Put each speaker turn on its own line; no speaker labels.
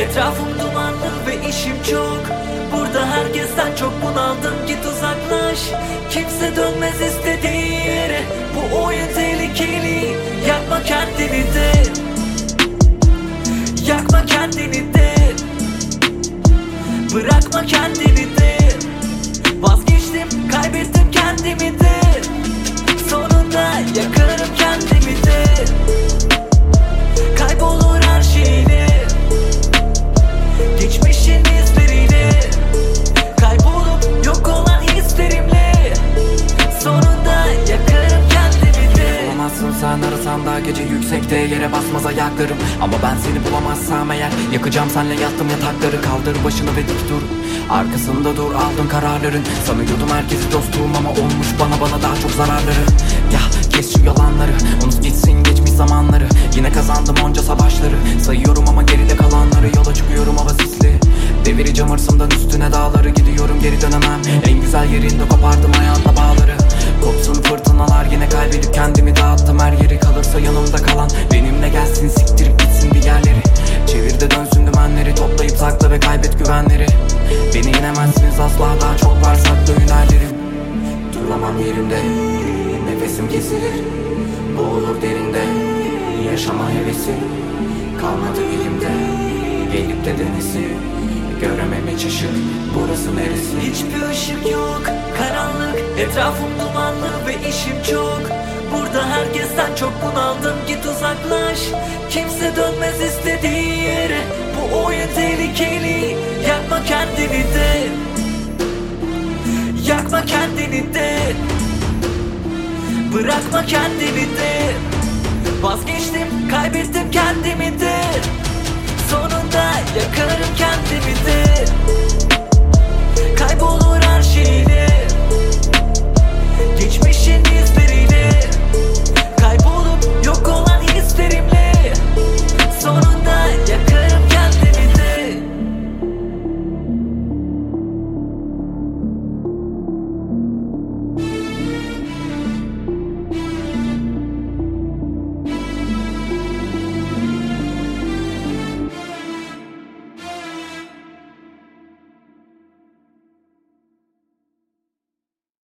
Etrafım dumanlı ve işim çok. Burada herkesten çok bunaldım, git uzaklaş. Kimse dönmez istediği yere. Bu oyun tehlikeli. Yakma kendini de, yakma kendini de, bırakma kendini de. Vazgeçtim, kaybettim kendimi de. Sonunda yakarım kendimi de. Kaybolur her şeyle, geçmişin izleriyle. Kaybolup yok olan hislerimle. Sonunda yakarım kendimi de.
Bulamazsın sen arasan da gece yüksekte yere basmaz ayaklarım. Ama ben seni bulamazsam eğer yakacağım senle yattım yatakları. Kaldır başını ve dik dur, arkasında dur, aldın kararların. Sanıyordum herkesi dostum ama olmuş bana daha çok zararları. Ya kes şu yalanları, unut gitsin geçmiş zamanları. Yine kazandım onca savaşları, sayıyorum ama geride kalanları. Yola çıkıyorum hava sisli, devireceğim hırsımdan üstüne dağları. Gidiyorum geri dönemem, en güzel yerinde kopardım hayatla bağları. Kopsun fırtınalar yine kaybedip kendimi dağıttım. Her yeri kalırsa yanımda kalan benimle gelsin, siktirip gitsin bir yerleri. Çevir de dönsün dümenleri, toplayıp sakla ve kaybet güvenleri. Beni inemezsiniz asla, daha çok var saklı hünerlerim. Duramam yerimde, nefesim kesilir, boğulur derinde. Yaşama hevesi kalmadı elimde, gelip de denesin. Göremem hiç ışık, burası neresi?
Hiçbir ışık yok, karanlık. Etrafım dumanlı ve işim çok. Burada herkesten çok bunaldım, git uzaklaş. Kimse dönmez istediği yere. Bu oyun tehlikeli. Yakma kendini de, yakma kendini de, bırakma kendini de. Vazgeçtim, kaybettim kendimi de. Sonunda yakarım kendimi de.